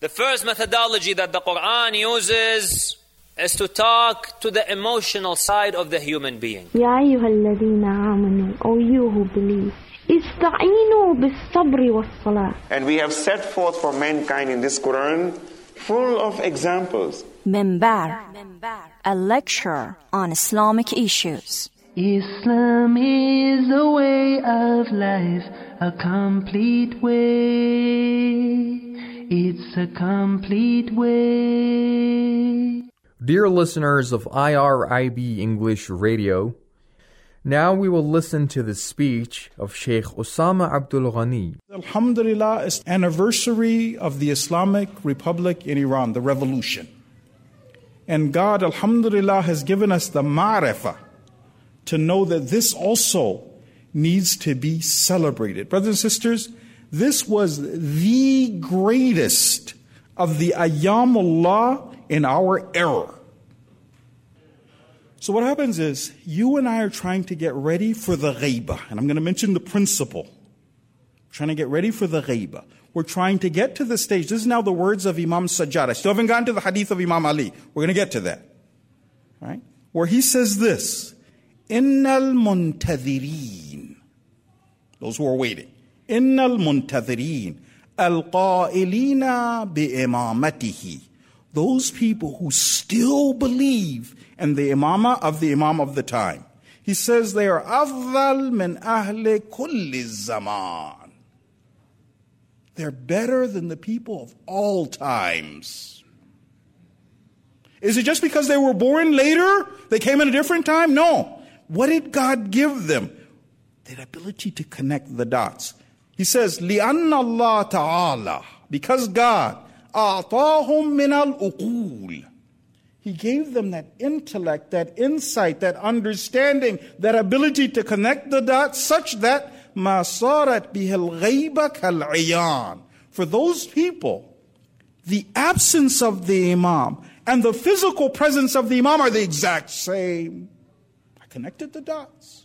The first methodology that the Quran uses is to talk to the emotional side of the human being. يا أيها الذين آمنوا, O you who believe, استعينوا بالصبر والصلاة. And we have set forth for mankind in this Quran full of examples. Minbar, a lecture on Islamic issues. Islam is a way of life, a complete way. It's a complete way. Dear listeners of IRIB English Radio, now we will listen to the speech of Sheikh Osama Abdul Ghani. Alhamdulillah, it's anniversary of the Islamic Republic in Iran, the revolution. And God, alhamdulillah, has given us the ma'rifah to know that this also needs to be celebrated. Brothers and sisters, this was the greatest of the ayyamullah in our era. So what happens is, you and I are trying to get ready for the ghaibah. And I'm going to mention the principle. We're trying to get ready for the ghaibah. We're trying to get to the stage. This is now the words of Imam Sajjad. I still haven't gotten to the hadith of Imam Ali. We're going to get to that. Right? Where he says this, Innal muntadhirin. Those who are waiting. Innal muntadhirin. Al-qa'ilina bi-imamatihi. Those people who still believe in the imamah of the imam of the time. He says they are afdal min ahli kulli zaman. They're better than the people of all times. Is it just because they were born later? They came in a different time? No. What did God give them? The ability to connect the dots. He says, لِأَنَّ اللَّهَ تَعَالَى, because God, أَعْطَاهُمْ مِنَ الْأُقُولِ, He gave them that intellect, that insight, that understanding, that ability to connect the dots such that مَا صَارَتْ بِهِ الْغَيْبَ كَالْعِيَانِ. For those people, the absence of the imam and the physical presence of the imam are the exact same. I connected the dots.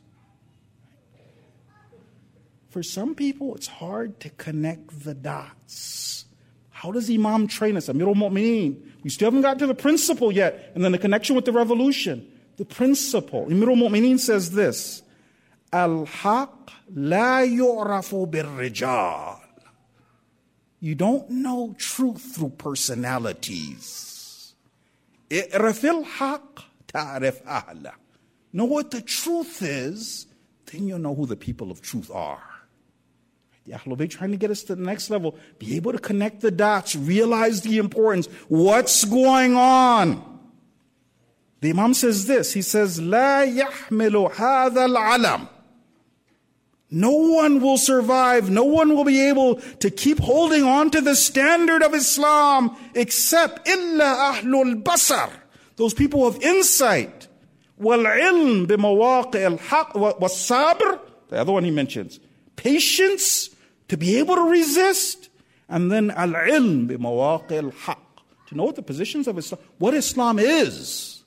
For some people, it's hard to connect the dots. How does Imam train us? Amirul Mu'mineen. We still haven't got to the principle yet. And then the connection with the revolution. The principle. Amirul Mu'mineen says this. Al-haq la yu'rafu bir-rijal. You don't know truth through personalities. I'rafil haq ta'rif ahla. Know what the truth is, then you'll know who the people of truth are. The Ahlul Bayt trying to get us to the next level. Be able to connect the dots. Realize the importance. What's going on? The Imam says this. He says, لا يحمل هذا العلم. No one will survive. No one will be able to keep holding on to the standard of Islam except إلا أهل البصر. Those people of insight. والعلم بمواقع الحق والصبر. The other one he mentions. Patience. To be able to resist, and then al-ilm bi-mawaqi al-haq, to know what the positions of Islam, what Islam is.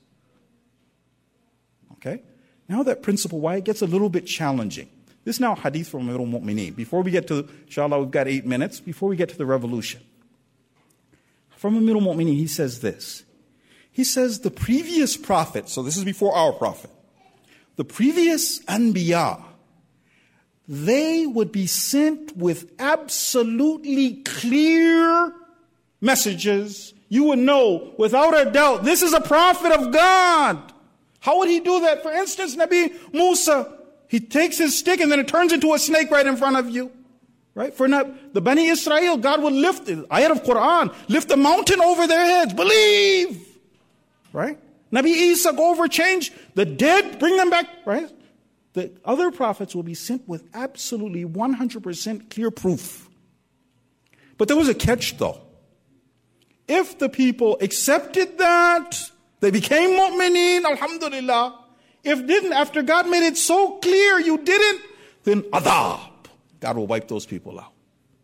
Okay? Now that principle, why it gets a little bit challenging. This is now hadith from Amirul Mu'mineen. Before we get to, inshallah, we've got 8 minutes, before we get to the revolution. From Amirul Mu'mineen, he says this. He says the previous prophet, so this is before our prophet, the previous anbiya, they would be sent with absolutely clear messages. You would know without a doubt, this is a prophet of God. How would he do that? For instance, Nabi Musa, he takes his stick and then it turns into a snake right in front of you. Right? For the Bani Israel, God would lift the ayat of Quran, lift a mountain over their heads. Believe. Right? Nabi Isa, go over, change the dead, bring them back. Right? The other prophets will be sent with absolutely 100% clear proof. But there was a catch though. If the people accepted that, they became mu'mineen, alhamdulillah. If didn't, after God made it so clear you didn't, then adhab. God will wipe those people out.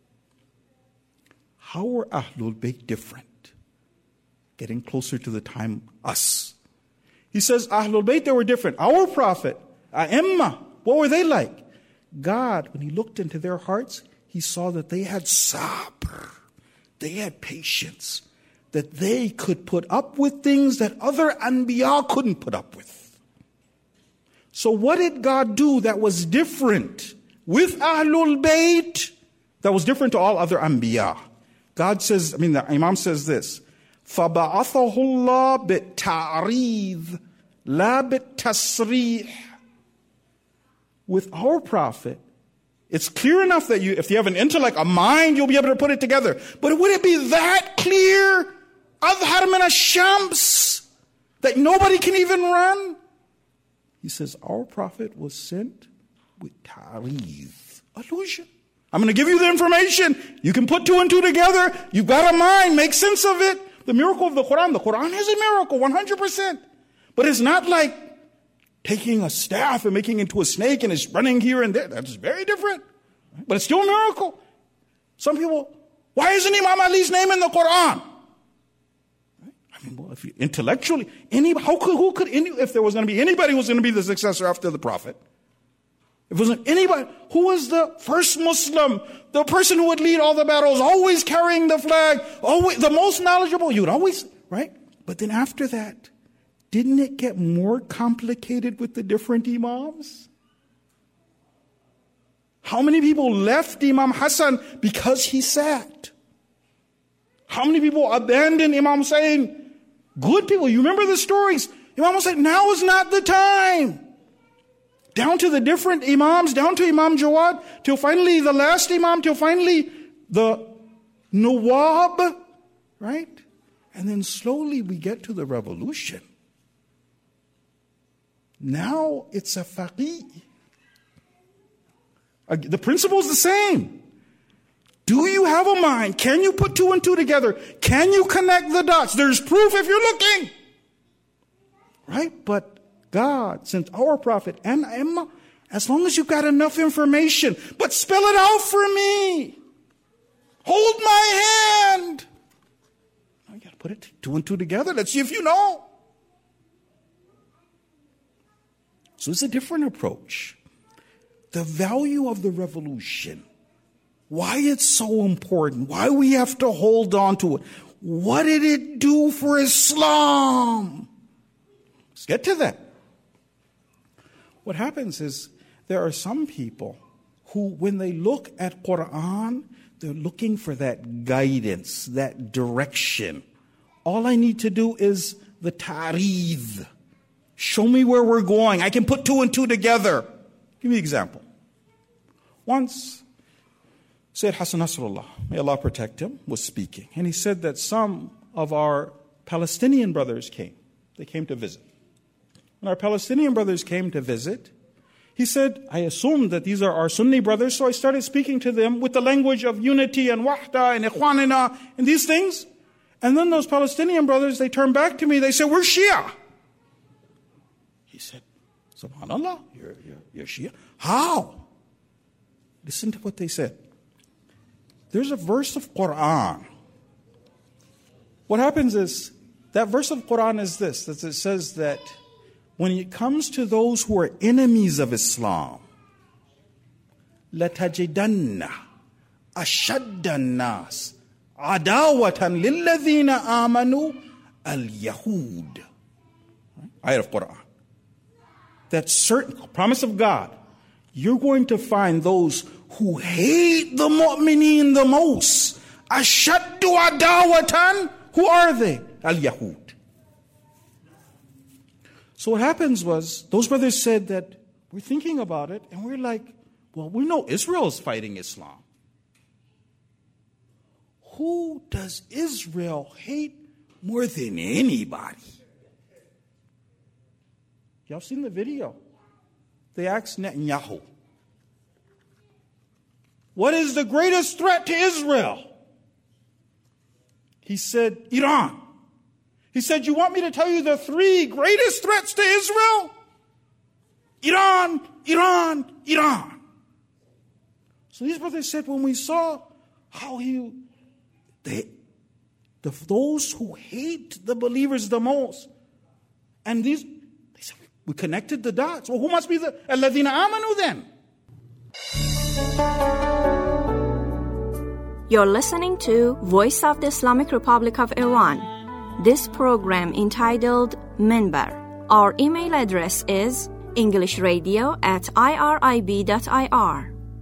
How were Ahlul Bayt different? Getting closer to the time, us. He says, Ahlul Bayt, they were different. Our prophet, A'imma, what were they like? God, when He looked into their hearts, He saw that they had sabr. They had patience that they could put up with things that other Anbiya couldn't put up with. So what did God do that was different with Ahlul Bayt, that was different to all other Anbiya? God says, the Imam says this, فَبَعَثَهُ اللَّهُ بِالتَّعْرِيضِ لَا بِالتَّصْرِيحِ. With our Prophet, it's clear enough that if you have an intellect, a mind, you'll be able to put it together. But would it be that clear, أَظْهَرْ مِنَ الشَّمْسِ, that nobody can even run? He says, our Prophet was sent with ta'reez, illusion. I'm going to give you the information. You can put two and two together. You've got a mind. Make sense of it. The miracle of the Quran is a miracle, 100%. But it's not like taking a staff and making it into a snake and it's running here and there. That's very different. But it's still a miracle. Some people, why isn't Imam Ali's name in the Quran? If you, intellectually, if there was going to be anybody who was going to be the successor after the Prophet, if it wasn't anybody, who was the first Muslim, the person who would lead all the battles, always carrying the flag, always the most knowledgeable, you would always, right? But then after that, didn't it get more complicated with the different Imams? How many people left Imam Hassan because he sat? How many people abandoned Imam Hussein? Good people, you remember the stories. Imam Hussein, now is not the time. Down to the different Imams, down to Imam Jawad, till finally the last Imam, till finally the Nawab, right? And then slowly we get to the revolution. Now it's a faqih. The principle is the same. Do you have a mind? Can you put two and two together? Can you connect the dots? There's proof if you're looking. Right? But God sent our Prophet and Imam, as long as you've got enough information. But spell it out for me. Hold my hand. Now you got to put it two and two together. Let's see if you know. So it's a different approach. The value of the revolution. Why it's so important. Why we have to hold on to it. What did it do for Islam? Let's get to that. What happens is there are some people who, when they look at Quran, they're looking for that guidance, that direction. All I need to do is the ta'reez. Show me where we're going. I can put two and two together. Give me an example. Once, Sayyid Hassan Nasrullah, may Allah protect him, was speaking. And he said that some of our Palestinian brothers came. They came to visit. When our Palestinian brothers came to visit, he said, I assumed that these are our Sunni brothers, so I started speaking to them with the language of unity and wahda and ikhwanina and these things. And then those Palestinian brothers, they turned back to me, they said, we're Shia. He said, Subhanallah, you're Shia? How? Listen to what they said. There's a verse of Quran. What happens is, that verse of Quran is this, that it says that when it comes to those who are enemies of Islam, لَتَجِدَنَّ أَشَدَّ النَّاسِ عَدَاوَةً لِلَّذِينَ آمَنُوا الْيَهُودِ. Ayat of Quran. That certain, promise of God, you're going to find those who hate the mu'mineen the most. أَشَدُّ عَدَاوَةً. Who are they? Al-Yahud. So what happens was, those brothers said that we're thinking about it, and we're like, well, we know Israel is fighting Islam. Who does Israel hate more than anybody? Y'all seen the video? They asked Netanyahu, what is the greatest threat to Israel? He said, Iran. He said, you want me to tell you the three greatest threats to Israel? Iran, Iran, Iran. So these brothers said, when we saw how those who hate the believers the most, and they said, we connected the dots. Well, who must be the الَّذِينَ آمَنُوا then? You're listening to Voice of the Islamic Republic of Iran. This program entitled Minbar. Our email address is englishradio@irib.ir.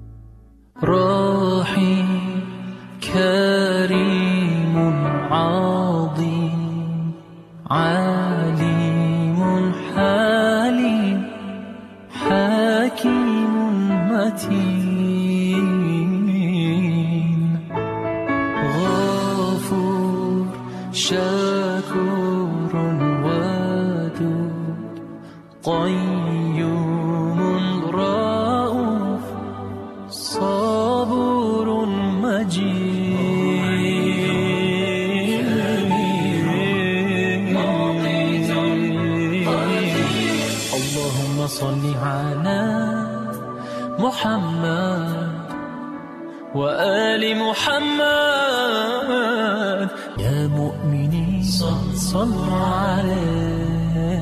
راحي كريم عظيم عليم حليم حكيم متين غفور شكور ودود قيوم رؤوف صبور مجيد اللهم صل على محمد وآل محمد يا مؤمنين صلوا عليه